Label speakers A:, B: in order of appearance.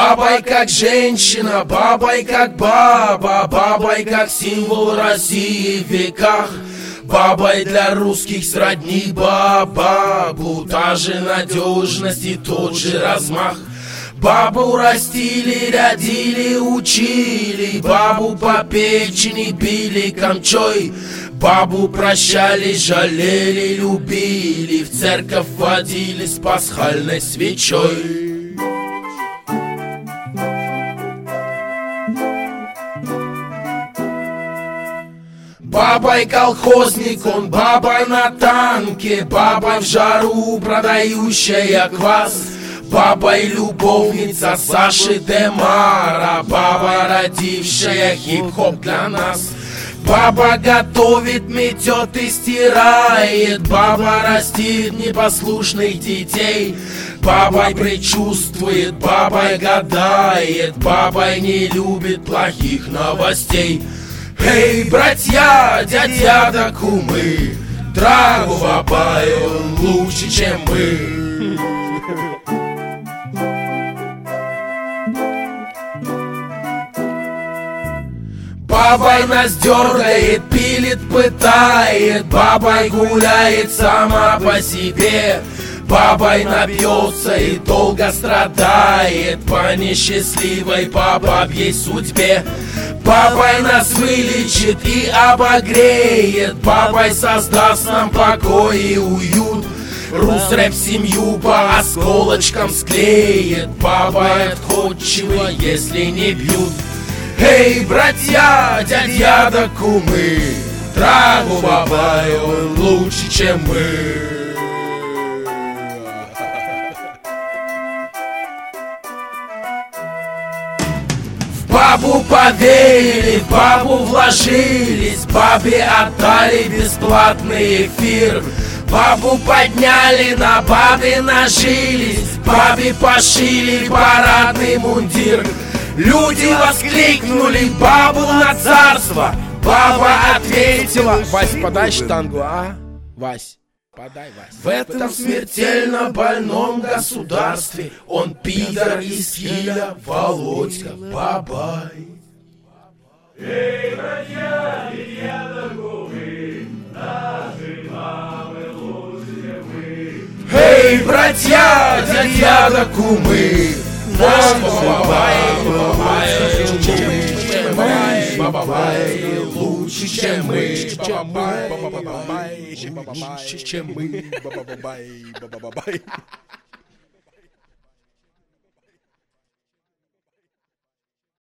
A: Бабай как женщина, бабай как баба, бабай как символ России в веках. Бабай для русских сродни бабу, та же надежность и тот же размах. Бабу растили, рядили, учили, бабу по печени били камчой. Бабу прощали, жалели, любили, в церковь водили с пасхальной свечой. Бабай колхозник, он бабай на танке, бабай в жару продающая квас. Бабай любовница Саши Демара, баба, родившая хип-хоп для нас. Баба готовит, метет и стирает, баба растит непослушных детей. Бабай предчувствует, бабай гадает, бабай не любит плохих новостей. Эй, братья, дядя да кумы, Драгу бабай, он лучше, чем мы. Бабай нас дергает, пилит, пытает, бабай гуляет сама по себе. Бабай напьется и долго страдает по несчастливой по бабьей судьбе. Бабай нас вылечит и обогреет, бабай создаст нам покой и уют. Рус-рэп семью по осколочкам склеит, бабай отходчивый, если не бьют. Эй, братья, дядя да кумы, Драгу бабай, он лучше, чем мы. В бабу поверили, в бабу вложились, бабе отдали бесплатный эфир. Бабу подняли, на бабе нажились, бабе пошили парадный мундир. Люди воскликнули бабу на царство, баба ответила: Вась, подай штангу, а? Вась, подай, Вась. В этом смертельно больном государстве он пидор из Киля, Володька Бабай.
B: Эй, братья, дядя да кумы, наши мамы лучше мы.
A: Эй, братья, дядя да кумы, наши бабай лучше, чем мы. Бабай лучше, чем мы.